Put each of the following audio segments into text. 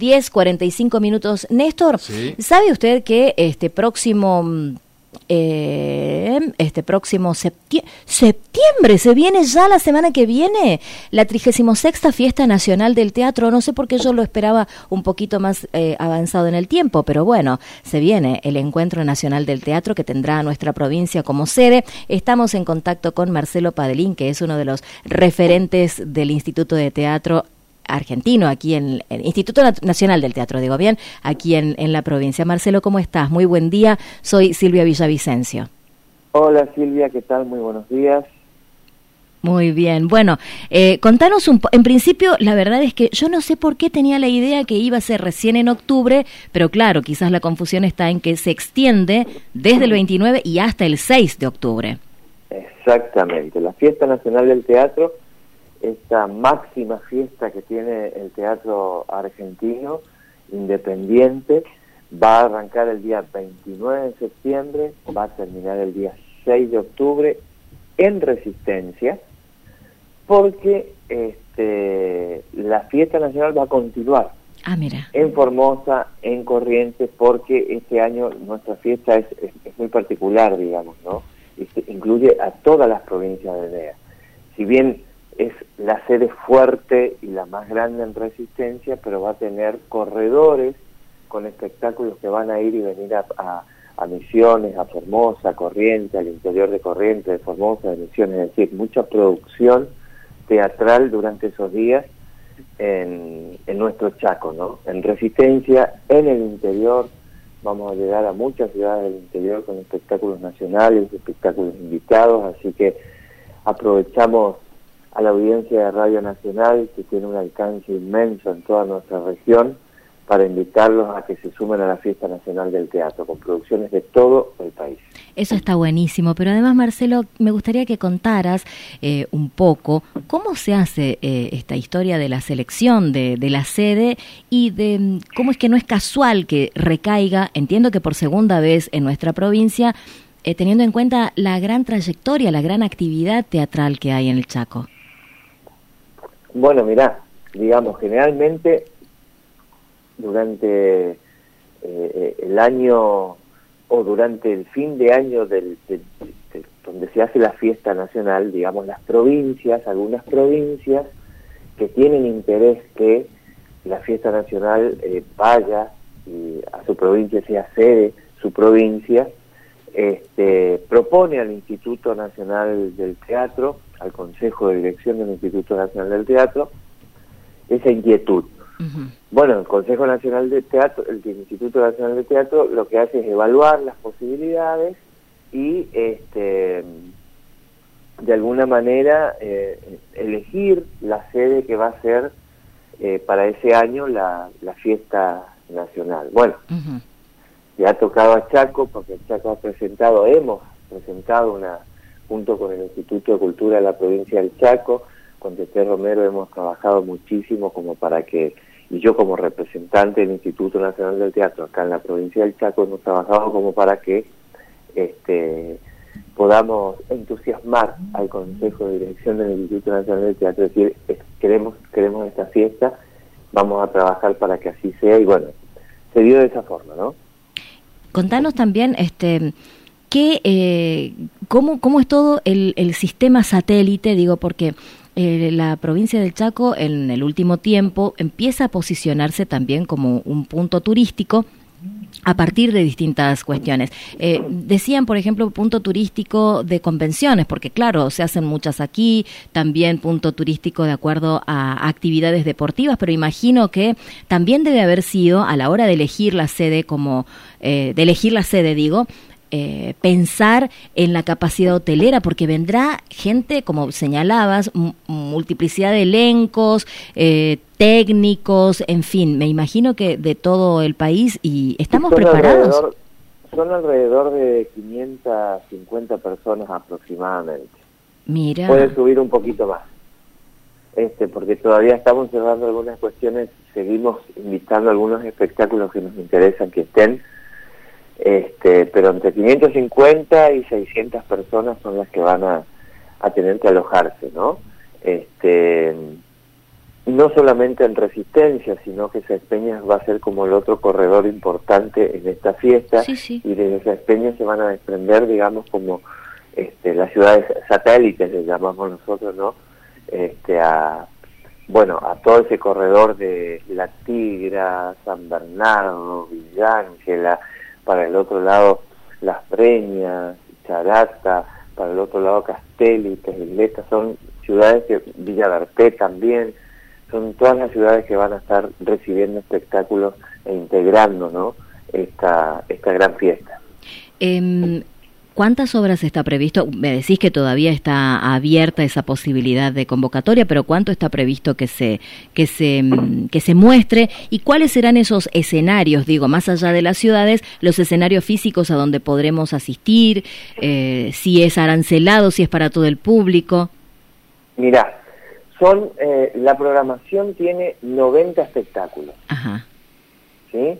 10:45. Néstor, ¿Sí? ¿sabe usted que este próximo septiembre, se viene ya la semana que viene, la 36ª Fiesta Nacional del Teatro? No sé por qué yo lo esperaba un poquito más avanzado en el tiempo, pero bueno, se viene el Encuentro Nacional del Teatro que tendrá a nuestra provincia como sede. Estamos en contacto con Marcelo Padelín, que es uno de los referentes del Instituto de Teatro argentino, aquí en el Instituto Nacional del Teatro, digo bien, aquí en la provincia. Marcelo, ¿cómo estás? Muy buen día, soy Silvia Villavicencio. Hola Silvia, ¿qué tal? Muy buenos días. Muy bien, bueno, contanos en principio, la verdad es que yo no sé por qué tenía la idea que iba a ser recién en octubre, pero claro, quizás la confusión está en que se extiende desde el 29 y hasta el 6 de octubre. Exactamente, la Fiesta Nacional del Teatro, esta máxima fiesta que tiene el teatro argentino, independiente, va a arrancar el día 29 de septiembre, va a terminar el día 6 de octubre en Resistencia, porque la Fiesta Nacional va a continuar en Formosa, en Corrientes, porque este año nuestra fiesta es muy particular, digamos, ¿no? Incluye a todas las provincias de NEA. Si bien es la sede fuerte y la más grande en Resistencia, pero va a tener corredores con espectáculos que van a ir y venir a Misiones, a Formosa, a Corrientes, al interior de Corrientes, de Formosa, de Misiones, es decir, mucha producción teatral durante esos días en nuestro Chaco, ¿no? En Resistencia, en el interior, vamos a llegar a muchas ciudades del interior con espectáculos nacionales, espectáculos invitados, así que aprovechamos a la audiencia de Radio Nacional, que tiene un alcance inmenso en toda nuestra región, para invitarlos a que se sumen a la Fiesta Nacional del Teatro, con producciones de todo el país. Eso está buenísimo, pero además, Marcelo, me gustaría que contaras un poco cómo se hace esta historia de la selección de la sede y de cómo es que no es casual que recaiga, entiendo que por segunda vez en nuestra provincia, teniendo en cuenta la gran trayectoria, la gran actividad teatral que hay en el Chaco. Bueno, mirá, digamos, generalmente durante el año o durante el fin de año donde se hace la fiesta nacional, digamos, las provincias, algunas provincias que tienen interés que la fiesta nacional vaya y a su provincia, sea sede su provincia, propone al Instituto Nacional del Teatro, al Consejo de Dirección del Instituto Nacional del Teatro, esa inquietud. Uh-huh. Bueno, el Consejo Nacional del Teatro, el Instituto Nacional del Teatro, lo que hace es evaluar las posibilidades y de alguna manera elegir la sede que va a ser para ese año la fiesta nacional. Bueno, uh-huh. Ya ha tocado a Chaco, porque Chaco hemos presentado junto con el Instituto de Cultura de la provincia del Chaco, con Tete Romero hemos trabajado muchísimo como para que, y yo como representante del Instituto Nacional del Teatro acá en la provincia del Chaco, hemos trabajado como para que podamos entusiasmar al Consejo de Dirección del Instituto Nacional del Teatro, es decir, queremos esta fiesta, vamos a trabajar para que así sea, y bueno, se dio de esa forma, ¿no? Contanos también cómo es todo el sistema satélite, digo, porque la provincia del Chaco en el último tiempo empieza a posicionarse también como un punto turístico a partir de distintas cuestiones. Decían, por ejemplo, punto turístico de convenciones, porque claro, se hacen muchas aquí, también punto turístico de acuerdo a actividades deportivas, pero imagino que también debe haber sido, a la hora de elegir la sede pensar en la capacidad hotelera, porque vendrá gente, como señalabas, multiplicidad de elencos, técnicos, en fin, me imagino que de todo el país, y ¿estamos preparados? Son alrededor de 550 personas aproximadamente. Mira. Puede subir un poquito más, porque todavía estamos cerrando algunas cuestiones, seguimos invitando algunos espectáculos que nos interesan que estén, pero entre 550 y 600 personas son las que van a tener que alojarse, ¿no? no solamente en Resistencia, sino que Sáenz Peñas va a ser como el otro corredor importante en esta fiesta, Sí, sí. y desde Sáenz Peñas se van a desprender, digamos, como las ciudades satélites, le llamamos nosotros, ¿no? A todo ese corredor de La Tigra, San Bernardo, Villa Ángela, para el otro lado Las Breñas, Charata, para el otro lado Castelli, Isleta, son ciudades que, Villa Berté también, son todas las ciudades que van a estar recibiendo espectáculos e integrando, ¿no?, esta gran fiesta. ¿Cuántas obras está previsto? Me decís que todavía está abierta esa posibilidad de convocatoria, pero ¿cuánto está previsto que se muestre? ¿Y cuáles serán esos escenarios, digo, más allá de las ciudades, los escenarios físicos a donde podremos asistir? Si es arancelado, si es para todo el público. Mirá, la programación tiene 90 espectáculos. Ajá. ¿Sí?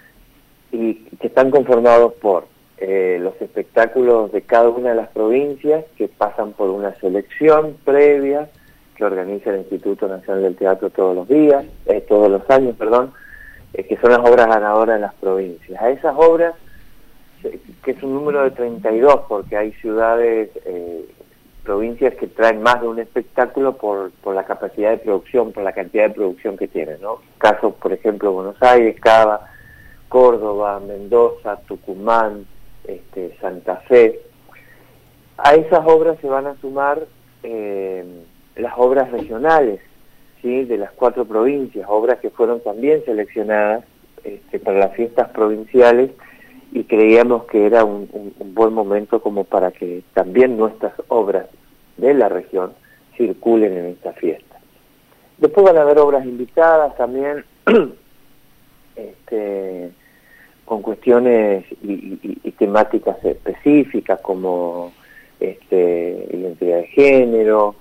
Y que están conformados por los espectáculos de cada una de las provincias, que pasan por una selección previa que organiza el Instituto Nacional del Teatro todos los años, que son las obras ganadoras de las provincias. A esas obras, que es un número de 32, porque hay ciudades, provincias que traen más de un espectáculo por la capacidad de producción, por la cantidad de producción que tienen, ¿no? Casos, por ejemplo, Buenos Aires, Cava, Córdoba, Mendoza, Tucumán, Santa Fe. A esas obras se van a sumar las obras regionales, ¿sí?, de las 4 provincias, obras que fueron también seleccionadas para las fiestas provinciales, y creíamos que era un buen momento como para que también nuestras obras de la región circulen en esta fiesta. Después van a haber obras invitadas también, con cuestiones y temáticas específicas como identidad de género,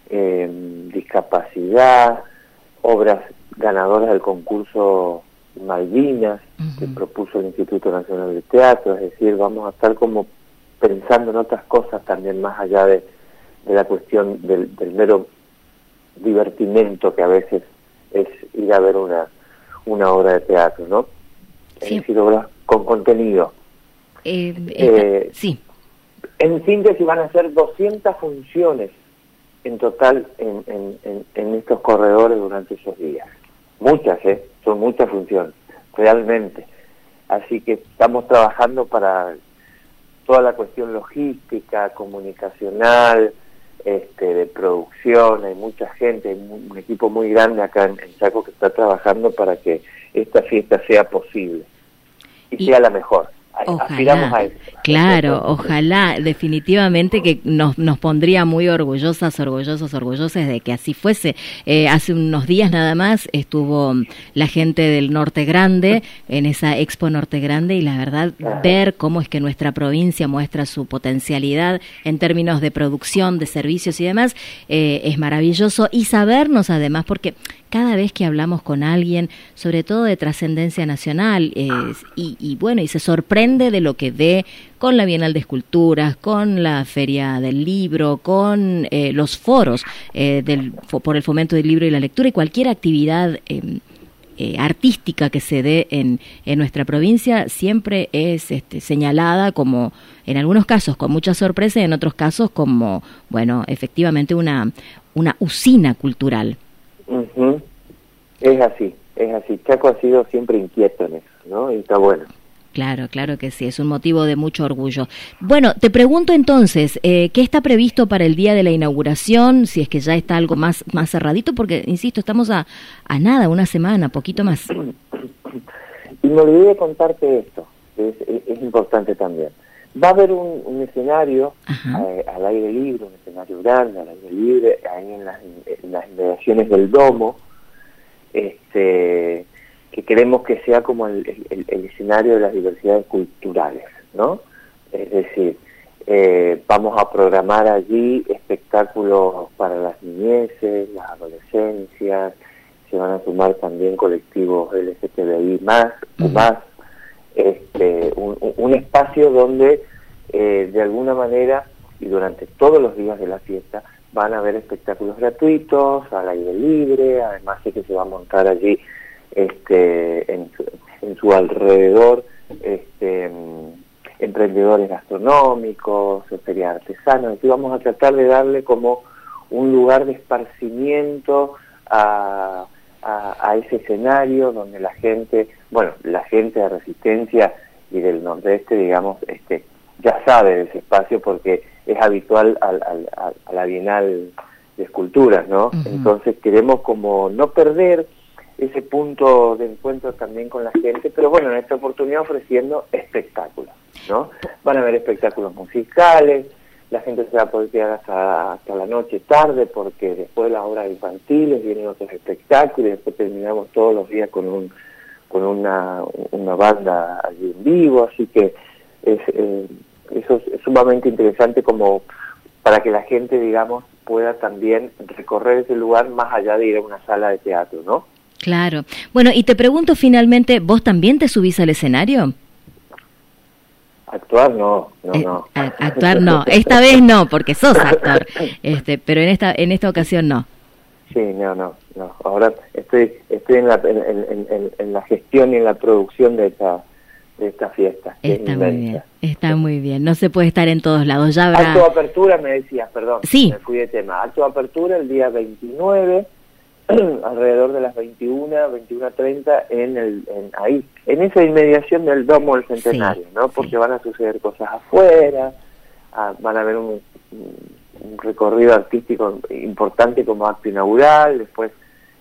discapacidad, obras ganadoras del concurso Malvinas, que propuso el Instituto Nacional de Teatro. Es decir, vamos a estar como pensando en otras cosas también, más allá de la cuestión del mero divertimento que a veces es ir a ver una obra de teatro, ¿no? Sí. Es decir, obras con contenido. Sí. En síntesis, van a ser 200 funciones en total en estos corredores durante esos días. Muchas, son muchas funciones, realmente. Así que estamos trabajando para toda la cuestión logística, comunicacional, de producción. Hay mucha gente, hay un equipo muy grande acá en Chaco que está trabajando para que esta fiesta sea posible y sea la mejor. Aspiramos a eso. Claro, ojalá, definitivamente, que nos pondría muy orgullosos de que así fuese. Hace unos días nada más estuvo la gente del Norte Grande en esa Expo Norte Grande, y la verdad, ver cómo es que nuestra provincia muestra su potencialidad en términos de producción, de servicios y demás, es maravilloso. Y sabernos además, porque cada vez que hablamos con alguien, sobre todo de trascendencia nacional, y se sorprende de lo que ve con la Bienal de Esculturas, con la Feria del Libro, con los foros por el fomento del libro y la lectura, y cualquier actividad artística que se dé en nuestra provincia, siempre es señalada como, en algunos casos con mucha sorpresa, y en otros casos como, efectivamente una usina cultural. Uh-huh. Es así. Chaco ha sido siempre inquieto en eso, ¿no? Y está bueno. Claro que sí, es un motivo de mucho orgullo. Bueno, te pregunto entonces, ¿qué está previsto para el día de la inauguración? Si es que ya está algo más cerradito, porque, insisto, estamos a nada, una semana, poquito más. Y me olvidé de contarte esto, que es importante también. Va a haber un escenario al aire libre, un escenario grande, al aire libre, ahí en las inmediaciones del domo, que queremos que sea como el escenario de las diversidades culturales, ¿no? Es decir, vamos a programar allí espectáculos para las niñeces, las adolescencias, se van a sumar también colectivos LGTBI más, un espacio donde de alguna manera y durante todos los días de la fiesta van a haber espectáculos gratuitos, al aire libre, además de que se va a montar allí en su alrededor emprendedores gastronómicos, feria artesanos, y vamos a tratar de darle como un lugar de esparcimiento a ese escenario donde la gente de Resistencia y del Nordeste, digamos, ya sabe de ese espacio porque es habitual a la Bienal de Esculturas, ¿no? Uh-huh. Entonces queremos como no perder ese punto de encuentro también con la gente, pero bueno, en esta oportunidad ofreciendo espectáculos, ¿no? Van a haber espectáculos musicales, la gente se va a poder quedar hasta la noche tarde, porque después de las obras infantiles vienen otros espectáculos, y después terminamos todos los días con una banda allí en vivo, así que eso es sumamente interesante como para que la gente, digamos, pueda también recorrer ese lugar más allá de ir a una sala de teatro, ¿no? Claro. Bueno, y te pregunto finalmente, ¿vos también te subís al escenario? Actuar no. Actuar no, esta vez no, porque sos actor, pero en esta ocasión no. Sí, no. Ahora estoy en la gestión y en la producción de esta fiesta. Está muy bien. No se puede estar en todos lados. Ya habrá... Acto de apertura, me decías, perdón. Sí. Me fui de tema. Acto de apertura el día 29, alrededor de las 21:30 en esa inmediación del Domo del Centenario, sí, ¿no? Porque van a suceder cosas afuera, van a haber un recorrido artístico importante como acto inaugural, después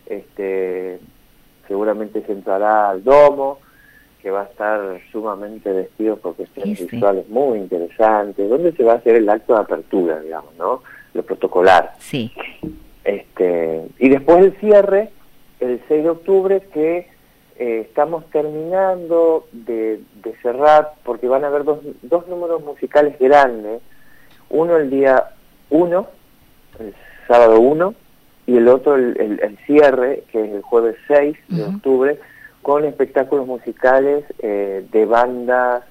seguramente se entrará al Domo, que va a estar sumamente vestido por cuestiones visuales muy interesantes, donde se va a hacer el acto de apertura, digamos, ¿no? Lo protocolar. Sí. Y después el cierre, el 6 de octubre, que estamos terminando de cerrar, porque van a haber dos números musicales grandes, uno el día 1, el sábado 1, y el otro el cierre, que es el jueves 6 de octubre, con espectáculos musicales de bandas,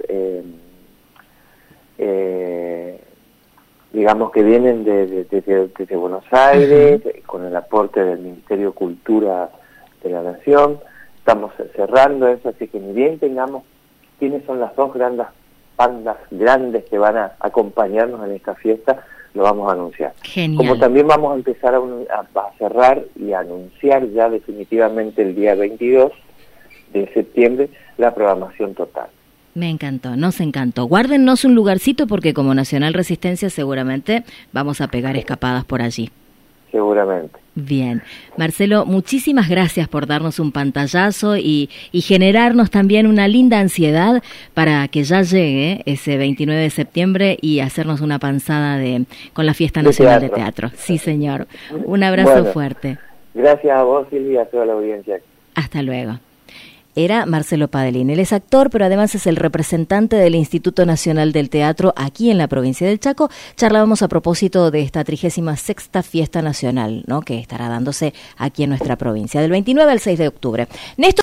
digamos que vienen desde Buenos Aires, con el aporte del Ministerio de Cultura de la Nación. Estamos cerrando eso, así que ni bien tengamos quiénes son las dos bandas grandes que van a acompañarnos en esta fiesta, lo vamos a anunciar. Genial. Como también vamos a empezar a cerrar y a anunciar ya definitivamente el día 22 de septiembre la programación total. Me encantó, nos encantó. Guárdennos un lugarcito porque como Nacional Resistencia seguramente vamos a pegar escapadas por allí. Seguramente. Bien. Marcelo, muchísimas gracias por darnos un pantallazo y generarnos también una linda ansiedad para que ya llegue ese 29 de septiembre y hacernos una panzada con la Fiesta Nacional de Teatro. Sí, señor. Un abrazo fuerte. Gracias a vos, Silvia, y a toda la audiencia. Hasta luego. Era Marcelo Padelín. Él es actor, pero además es el representante del Instituto Nacional del Teatro aquí en la provincia del Chaco. Charlábamos a propósito de esta 36ª Fiesta Nacional, ¿no?, que estará dándose aquí en nuestra provincia, del 29 al 6 de octubre. Néstor